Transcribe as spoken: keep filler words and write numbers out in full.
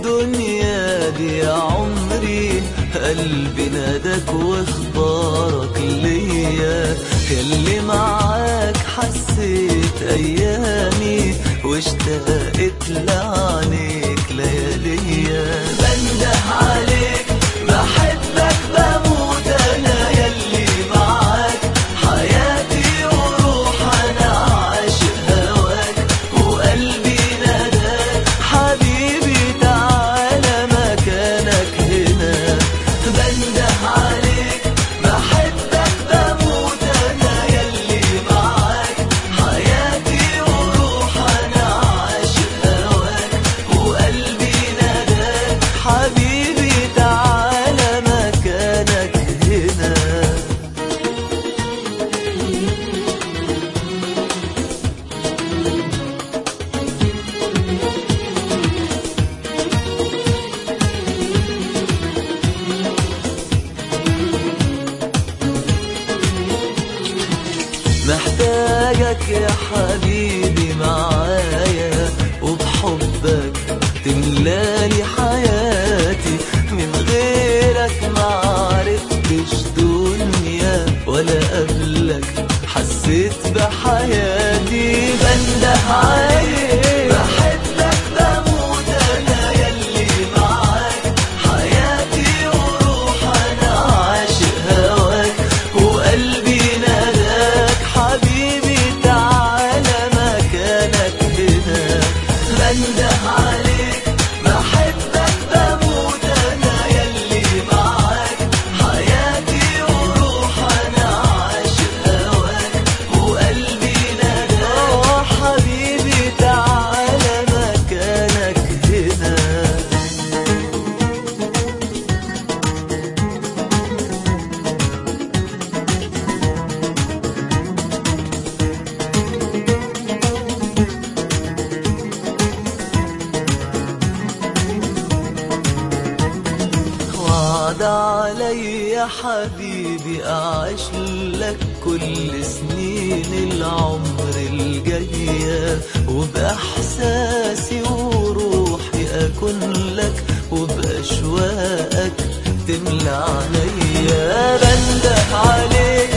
الدنيا دي يا عمري، قلبي ناداك واختارك ليا، ياللي معاك حسيت ايامي واشتقت لعينيك لياليا. بنده عليك بحبك بموت انا، ياللي معاك حياتي وروح انا، عاشق هواك وقلبي ناداك حبيبي تعالى مكانك هنا. بنده عليك بحبك بموت انا، ياللي معاك حياتي وروح انا، عاشق هواك وقلبي ناداك حبيبي تعالى مكانك هنا. محتاجك يا حبيبي معايا، وبحبك تملالي حياتي، من غيرك معرفتش دنيا ولا قبلك حسيت بحياتي. بنده عليك بحبك بموت انا، ياللي معاك حياتي وروح انا، عاشق هواك وقلبي ناداك حبيبي تعالى مكانك هنا. بنده عليك بحبك بموت انا، ياللي معاك حياتي وروح انا، عاشق هواك وقلبي ناداك حبيبي تعالى مكانك هنا. وعد علي يا حبيبي أعيش لك كل سنين العمر الجاية، وبإحساسي وروحي أكون لك، وبأشواقك تملى عينيا. بنده عليك